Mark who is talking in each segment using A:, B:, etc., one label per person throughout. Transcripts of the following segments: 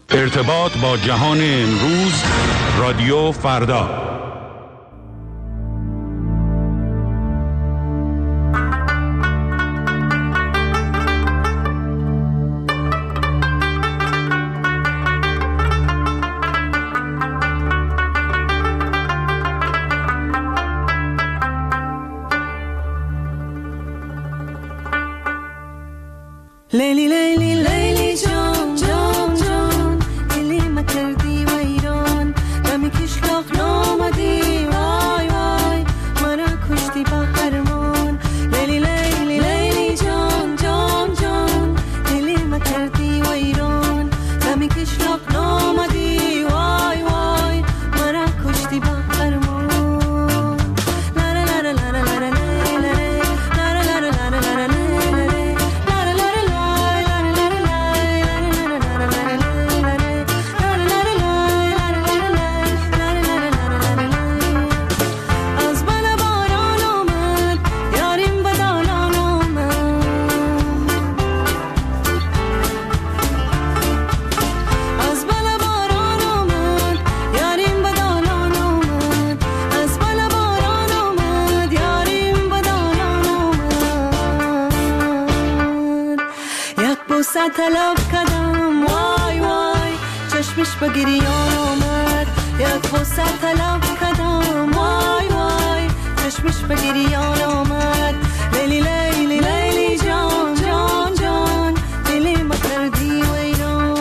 A: ارتباط با جهان امروز، رادیو فردا.
B: لیلی لیلی لیلی جان جان جان دلی ما کردی ویران دمی کشلاق نامدی وای وای مرا کشتی با هرمان لیلی لیلی لیلی جان جان جان دلی ما کردی ویران دمی کشلاق نامدی وای وای مرا کشتی با هرمان لا لا لا لا لا لا لا طلب کردم وای وای چشمش به گریان آمد یک بوسه طلب کردم وای وای چشمش به گریان آمد لیلی لیلی لیلی جان جان جان دلی ما کردی ویران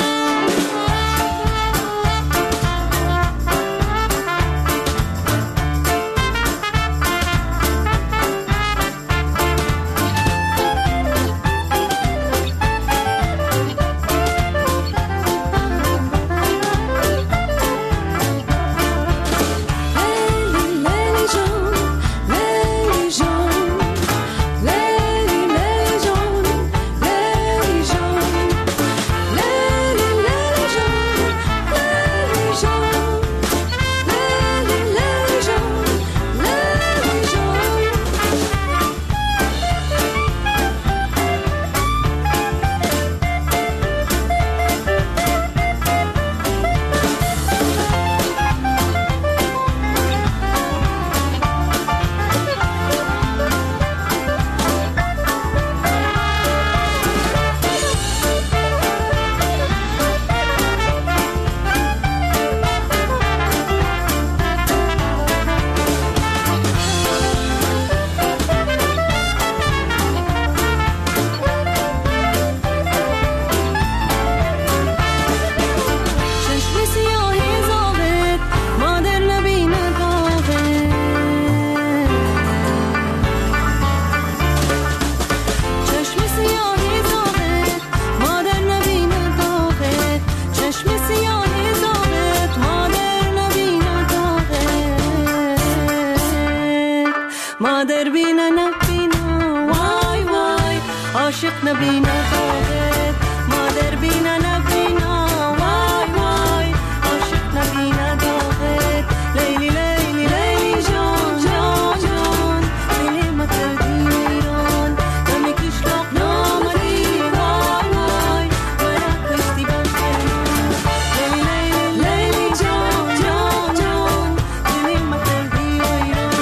B: مادر بینا نبینا وای وای عاشق نبینا داغت مادر بینا نبینا وای وای عاشق نبینا داغت لیلی لیلی لیلی جان جان جان دلی ما کردی ویران دمی کشلاق نامدی وای وای مرا کشتی با هرمان لیلی لیلی لیلی جان جان جان دلی ما کردی ویران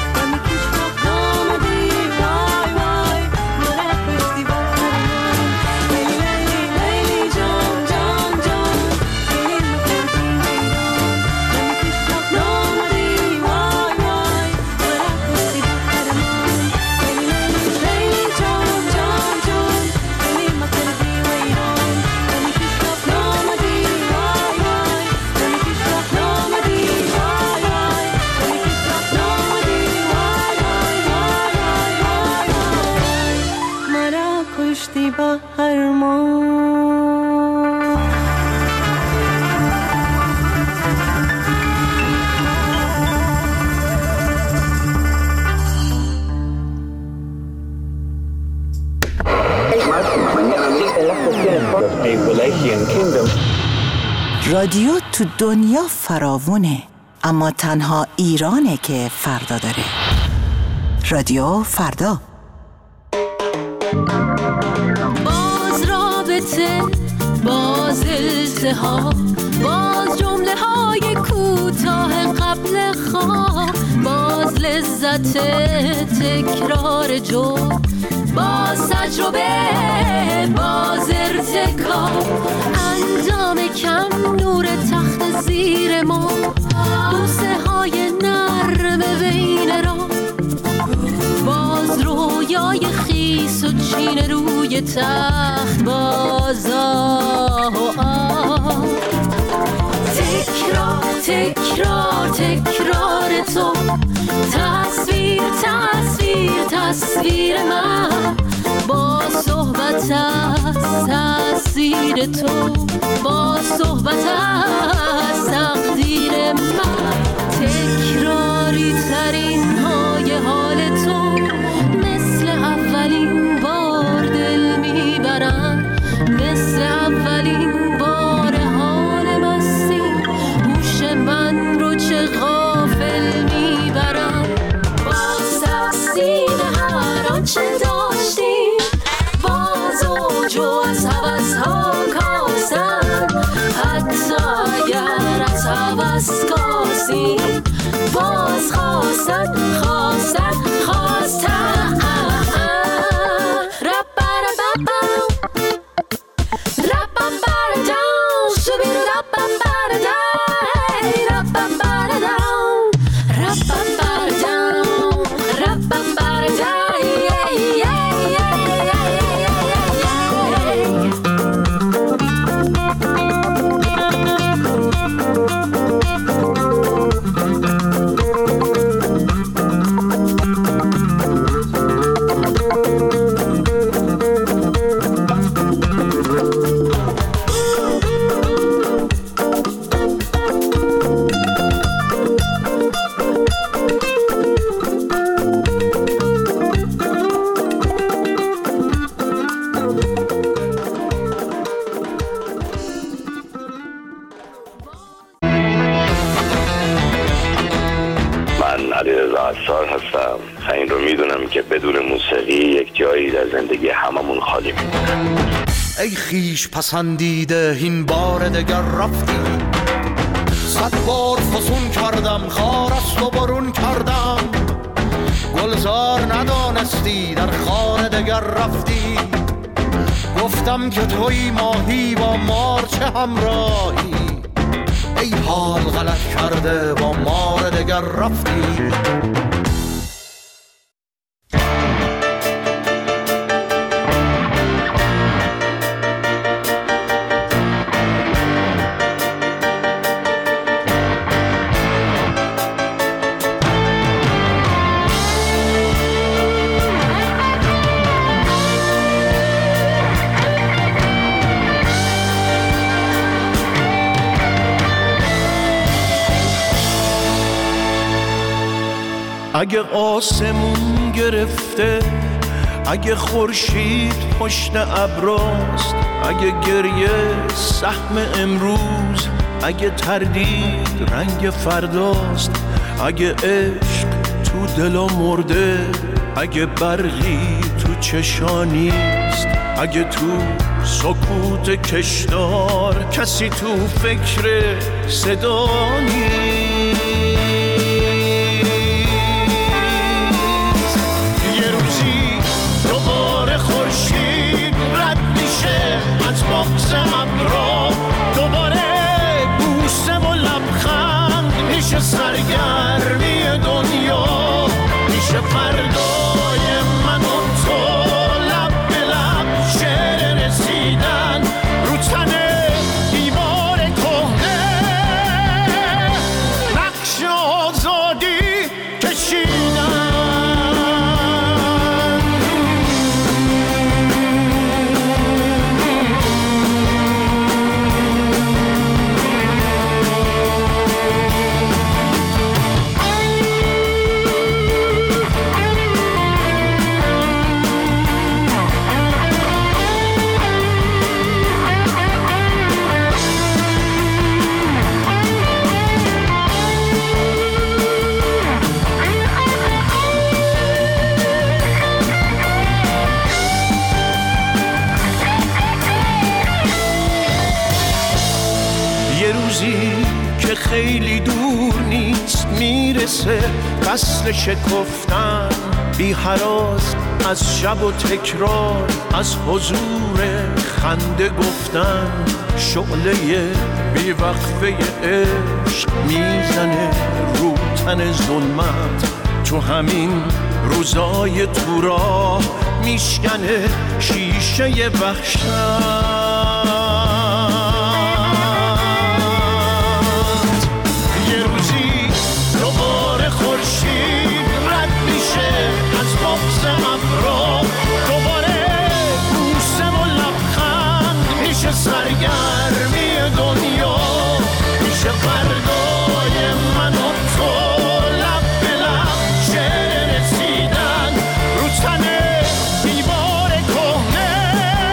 C: رادیو تو دنیا فراوونه، اما تنها ایرانه که فردا داره. رادیو فردا.
B: باز رابطه، باز التماس، بوسه ها، باز جمله های کوتاه قبل خواب، باز لذت تکرار جو، باز تجربه، باز ارتکاب، انجام کم، نور تخت زیر ما، بوسه های نرم بین را، باز رویای خیس و چین روی تخت، باز تکرار تکرار تکرار تو، تصویر تصویر تصویر من، با صحبت از تأثیر تو، با صحبت از تقدیر من، تکراری ترین های حال تو، مثل اولین بار دل میبرم، مثل اولین بار حال مستی، هوش من رو چه غافل میبرم، باز تقسیم هر آنچه داشتیم، باز اوج از هوس ها کاسن، حتی اگر از هوس کاسیم، باز خواستن خواستن خواستن،
D: هستم. این رو میدونم که بدون موسیقی یک جایی در زندگی هممون خالی میمونه.
E: ای خیش پسندیده این بار دگر رفتی، 100 بار فسون کردم خار است و برون کردم، گلزار ندانستی در خار دگر رفتی، گفتم که توی ماهی با مار چه همراهی، ای حال غلط کرده با مار دگر رفتی. اگه آسمون گرفته، اگه خورشید پشت ابراست، اگه گریه سهم امروز، اگه تردید رنگ فرداست، اگه عشق تو دلا مرده، اگه برقی تو چشانیست، اگه تو سکوت کشدار کسی تو فکر صدا نیست، دوباره خورشید رد میشه از بغض ابرا، دوباره بوسه و لبخند میشه سرگرمی دنیا، میشه فردای من و تو لب به لب شعر رسیدن رو تن دیوار کهنه، نقش آزادی کشیدن. روزی که خیلی دور نیست میرسه فصل شکفتن بی هراس از شب و تکرار از حضور خنده گفتن شعله بی وقفه عشق میزنه رو تن ظلمت تو همین روزای تو راه میشکنه شیشه وحشت یه روزی دوباره خورشید رد میشه از بغض ابرا دوباره بوسه و لبخند میشه سرگرمی دنیا میشه بردای من و تو لب به لب شعر رسیدن رو تن دیوار کهنه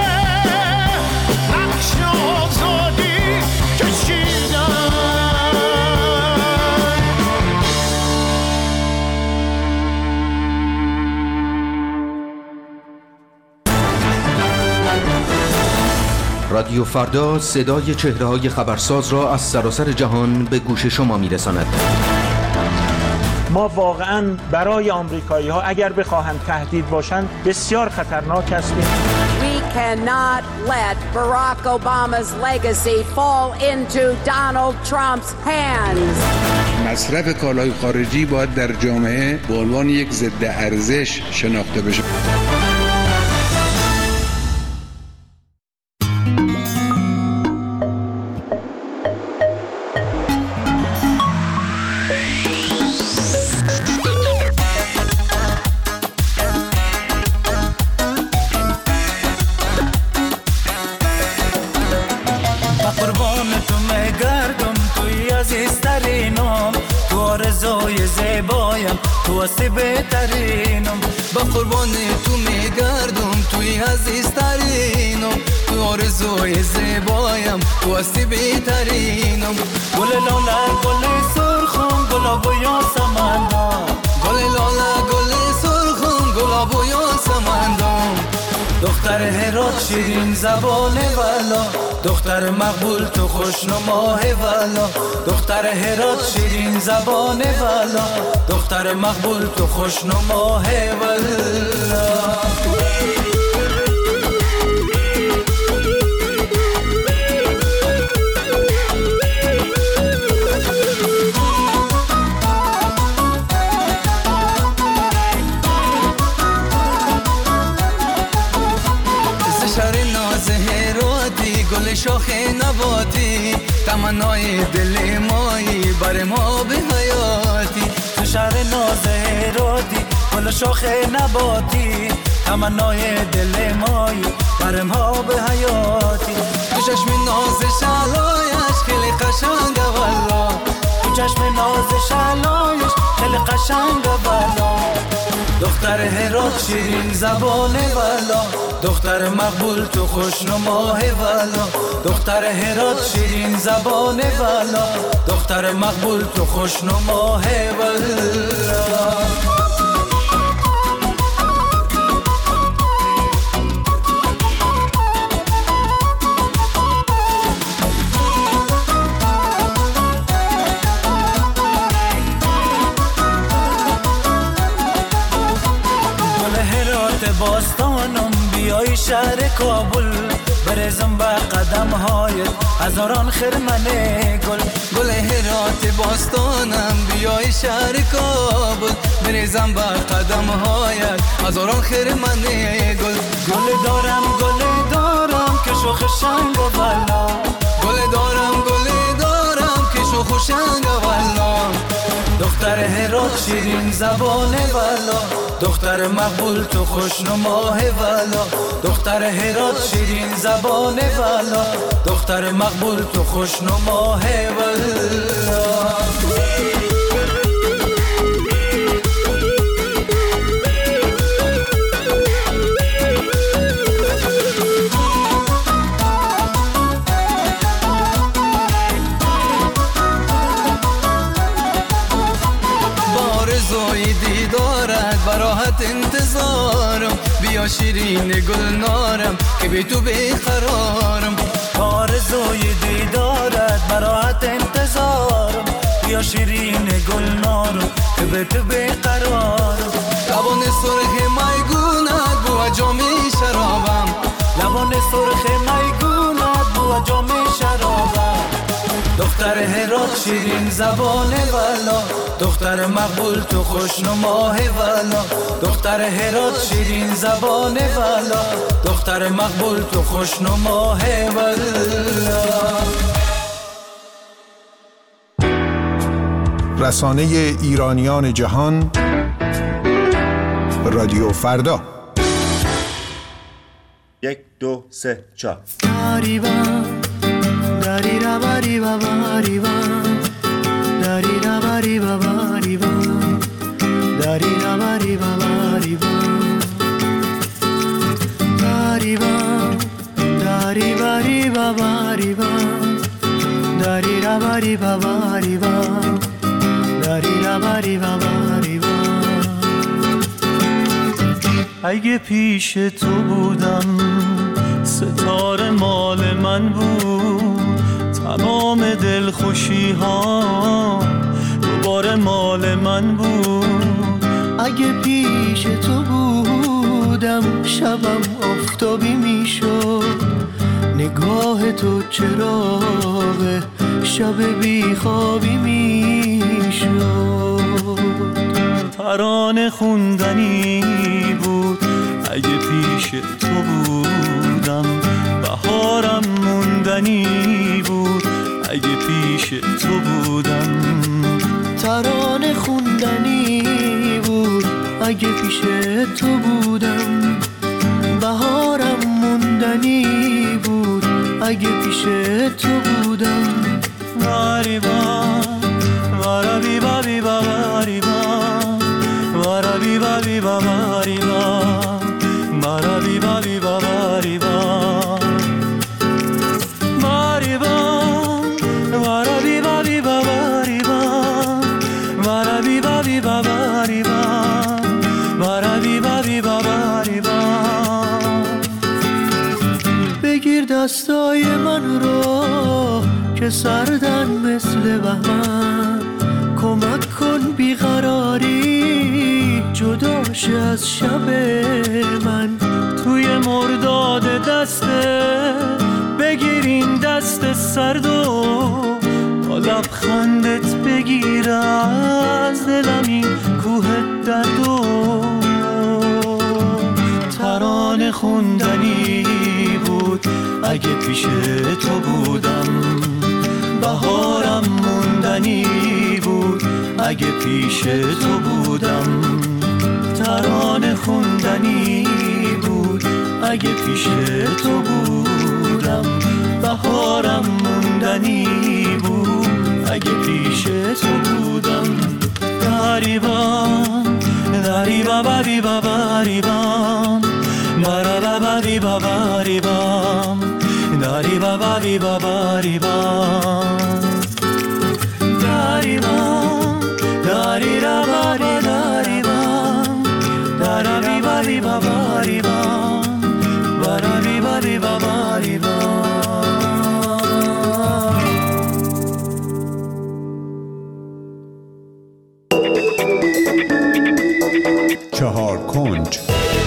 E: نقش آزادی کشیدن
F: رادیو فردا صدای چهره‌های خبرساز را از سراسر جهان به گوش شما می‌رساند.
G: ما واقعاً برای آمریکایی‌ها اگر بخواهند تهدید باشند بسیار خطرناک هستیم.
H: We cannot let Barack Obama's legacy fall into Donald Trump's hands.
I: مصرف کالای خارجی باید در جامعه به عنوان یک ضد ارزش شناخته بشه.
J: تو هستی بهترینم با قربان تو میگردم توی عزیزترینم تو آرزوی زیبایم تو هستی بهترینم گل لاله گل سرخم گلاب و یاسمندم گل لاله گل سرخم گلاب و یاسمندم دختر هرات شیرین زبان والا دختر مقبول تو خوشنماه والا دختر هرات شیرین زبان والا دختر مقبول تو خوشنماه والا گل شاخ نباتی تمنای دل مایی بر ما به حیاتی تو شهر ناز هراتی گل شاخ نباتی تمنای دل مایی بر ما به حیاتی تو چشم ناز شلایش خیلی قشنگه والا تو چشم ناز شلایش خیلی قشنگه والا دختر هرات شیرین زبان والا دختر مقبول تو خوشنماه والا دختر هرات شیرین زبان والا دختر مقبول تو خوشنماه والا باستانم بیای شهر کابل برزم به قدم هایت هزاران خرمنه گل گل هرات باستانم بیای شهر کابل برزم به قدم هایت هزاران خرمنه گل گل دارم که شوخ شنگ و بالا گل دارم که شوخ شنگ و بالا دختر هرات شیرین زبان والا دختر مقبول تو خوشنماه والا دختر هرات شیرین زبان والا دختر مقبول تو خوشنماه والا براحت انتظارم بیا شیرین گلنارم که بی تو بیقرارم آرزوی دیدارت براحت بیا شیرین گلنارو تو به قرار لبان سرخ میگونت بو جام شرابم لبان سرخ میگونت بو جام شرابم دختر هرات شیرین زبان والا دختر مقبول تو خوشنماه والا دختر هرات شیرین زبان والا دختر مقبول تو خوشنماه والا.
K: رسانه ایرانیان جهان رادیو فردا
L: 1 2 3 4
M: اگه پیش تو بودم ستاره مال من بود تمام دلخوشی ها دوباره مال من بود.
N: اگه پیش تو بودم شبم آفتابی میشد نگاه تو چراغ شب بیخوابی میشد.
M: ترانه خوندنی بود اگه پیش تو بودم بهارم موندنی بود اگه پیش تو بودم
N: ترانه خوندنی بود اگه پیش تو بودم بهارم موندنی بود اگه پیش تو بودم.
M: واریبا وارابی بابی واریبا وارابی بابی واریبا وارابی بابی واریبا واریبا وارابی بابی واریبا وارابی بابی واریبا وارابی بابی واریبا.
N: بگیر دستای من رو که سردن مثل بهمن کمک کن بیقراری جداش از شب من
M: توی مرداد دسته بگیر این دست سرد و با لبخندت بگیر از دلم این کوه درد و ترانه خوندنی بود اگه پیش تو بودم بهارم موندنی بود اگه پیش تو بودم ترانه خوندنی بود اگه پیش تو بودم بهارم موندنی بود اگه پیش تو بودم. داریبان داریبا بابی باباریبان مرا بابی باباریبان داریبا بابی باباریبان داریبان داری را باری داریبان دارابی بابی باباریبان برابی بابی باباریبان.
K: چهار کنج.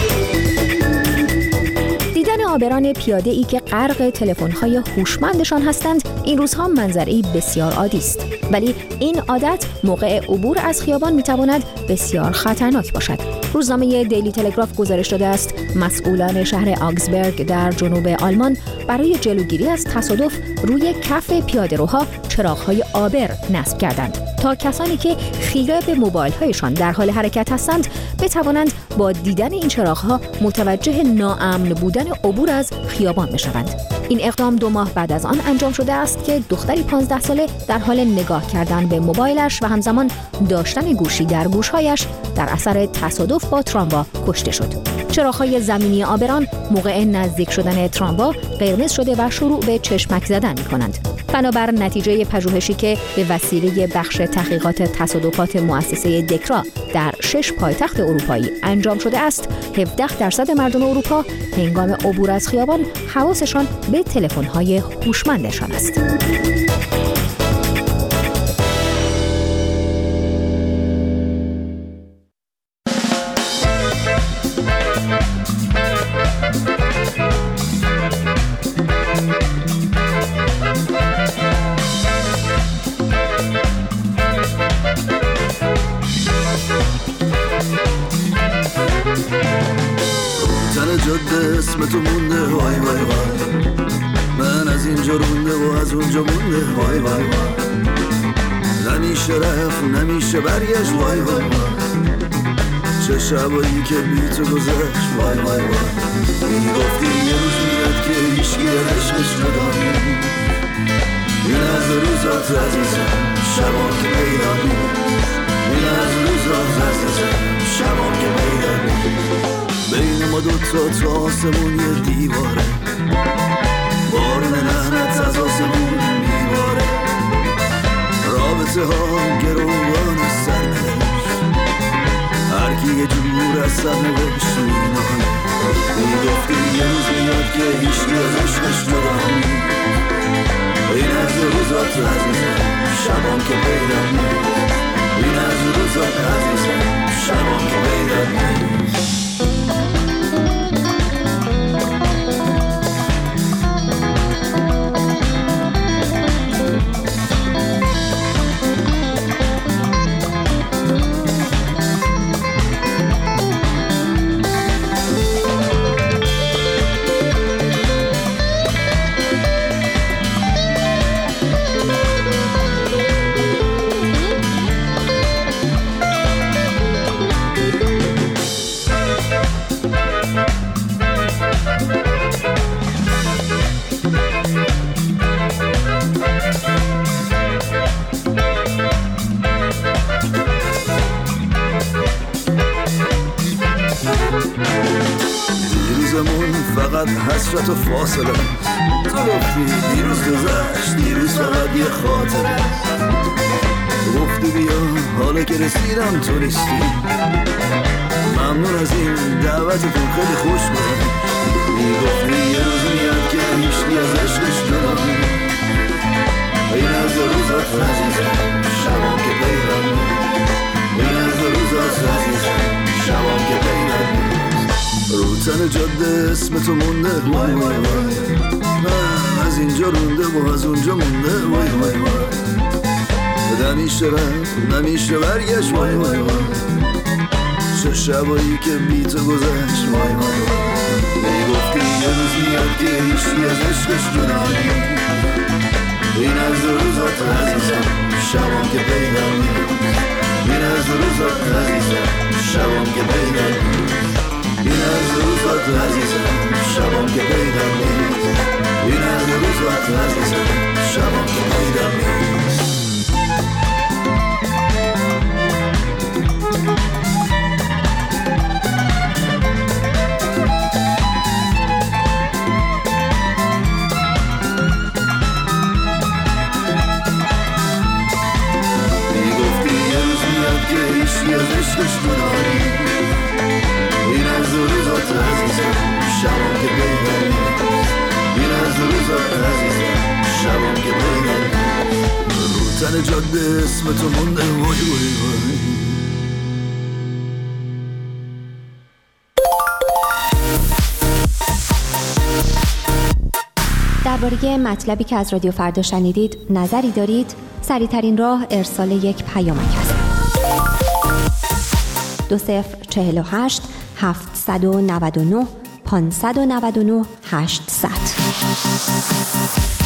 O: دیدن آبران پیاده‌ای که غرق تلفن‌های هوشمندشان هستند این روزها منظره‌ای بسیار عادی است، ولی این عادت موقع عبور از خیابان می‌تواند بسیار خطرناک باشد. روزنامه دیلی تلگراف گزارش داده است مسئولان شهر آگزبرگ در جنوب آلمان برای جلوگیری از تصادف روی کف پیاده‌روها چراغ‌های آبر نصب کردند تا کسانی که خیره به موبایل‌هایشان در حال حرکت هستند بتوانند با دیدن این چراغ‌ها متوجه ناامن بودن عبور از خیابان بشوند. این اقدام 2 ماه بعد از آن انجام شده است که دختری 15 ساله در حال نگاه کردن به موبایلش و همزمان داشتن گوشی در گوش‌هایش در اثر تصادف با تراموا کشته شد. چراغ‌های زمینی آبران موقع نزدیک شدن تراموا قرمز شده و شروع به چشمک زدن می‌کنند. بنابر نتیجه پژوهشی که به وسیله بخش تحقیقات تصادفات مؤسسه دکرا در 6 پایتخت اروپایی انجام شده است، 17% مردم اروپا هنگام عبور از خیابان حواسشان به تلفن‌های هوشمندشان است.
P: گذرونده و از اونجا مونده وای وای وای نمیشه رفت نمیشه برگشت وای وای وای چه شبایی که بی تو گذشت وای وای وای میگفتی یه روز میاد که هیچکی از عشقش جدا نیست این از روزات عزیزم شبان که پیدا نیست این از روزات عزیزم شبان که پیدا نیست بین ما دوتا تا آسمون یه دیواره بارون لعنت از آسمون میباره رابطه ها گروان سرنوشت هر کی یه جور از سرنوشت مینانه میگفتی یه روز میاد که هیچکی از عشقش جدا نیست این از روزات عزیزم شبان که پیدا نیست این از روزات عزیزم شبان که پیدا نیست فقط حسرت و فاصله تو گفتی دیروز گذشت دیروز فقط یه خاطره گفتی بیا حالا که رسیدم تو نیستی ممنون از این دعوتتون خیلی خوش بود میگفتی یه روز میاد که هیچکی از عشقش جدا نیست این از روزات عزیزم شبان که پیدا نیست این از روزات عزیزم شبان که پیدا نیست رو تن جاده اسم تو مونده وای وای وای من از اینجا رونده و از اونجا مونده وای وای وای نمیشه رفت نمیشه برگشت وای وای وای چه شبایی که بی تو گذشت وای وای وای میگفتی یه روز میاد که هیچی از عشقش جدا نیست این از روزات عزیزم شبان که پیدا نیست این از روزات عزیزم شبان که پیدا نیست این از روزات عزیزم شبان که پیدا نیست این از روزات عزیزم شبان که پیدا نیست میگفتی یه روز میاد که هیچی از عشقش جدا نیست این از روزات عزیزم شبان که پیدا نیست این از روزات عزیزم شبان که پیدا نیست رو تن جاده اسم تو مونده وای وای وای
O: درباره مطلبی که از رادیو فردا شنیدید نظری دارید؟ سریع‌ترین راه ارسال یک پیامک است. 2048 799 599 800